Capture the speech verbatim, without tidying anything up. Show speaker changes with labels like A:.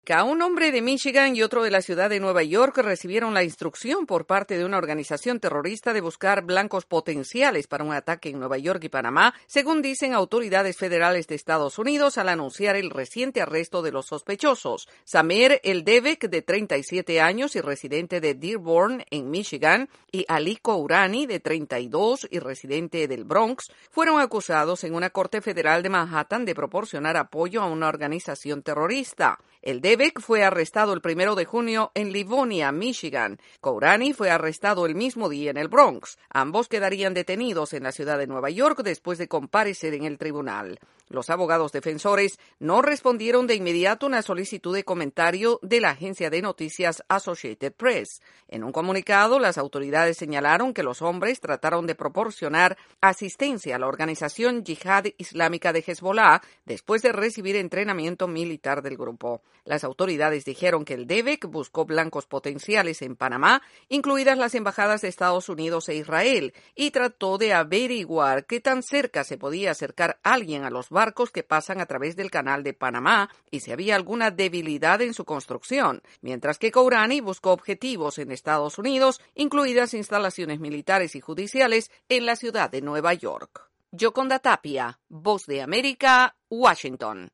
A: Un hombre de Michigan y otro de la ciudad de Nueva York recibieron la instrucción por parte de una organización terrorista de buscar blancos potenciales para un ataque en Nueva York y Panamá, según dicen autoridades federales de Estados Unidos al anunciar el reciente arresto de los sospechosos. Samer Eldevek, de treinta y siete años y residente de Dearborn, en Michigan, y Ali Kourani, de treinta y dos y residente del Bronx, fueron acusados en una corte federal de Manhattan de proporcionar apoyo a una organización terrorista. Eldevek fue arrestado el primero de junio en Livonia, Michigan. Kourani fue arrestado el mismo día en el Bronx. Ambos quedarían detenidos en la ciudad de Nueva York después de comparecer en el tribunal. Los abogados defensores no respondieron de inmediato a una solicitud de comentario de la agencia de noticias Associated Press. En un comunicado, las autoridades señalaron que los hombres trataron de proporcionar asistencia a la organización Yihad Islámica de Hezbollah después de recibir entrenamiento militar del grupo. Las autoridades dijeron que Eldevek buscó blancos potenciales en Panamá, incluidas las embajadas de Estados Unidos e Israel, y trató de averiguar qué tan cerca se podía acercar alguien a los barcos que pasan a través del canal de Panamá y si había alguna debilidad en su construcción, mientras que Kourani buscó objetivos en Estados Unidos, incluidas instalaciones militares y judiciales en la ciudad de Nueva York. Yoconda Tapia, Voz de América, Washington.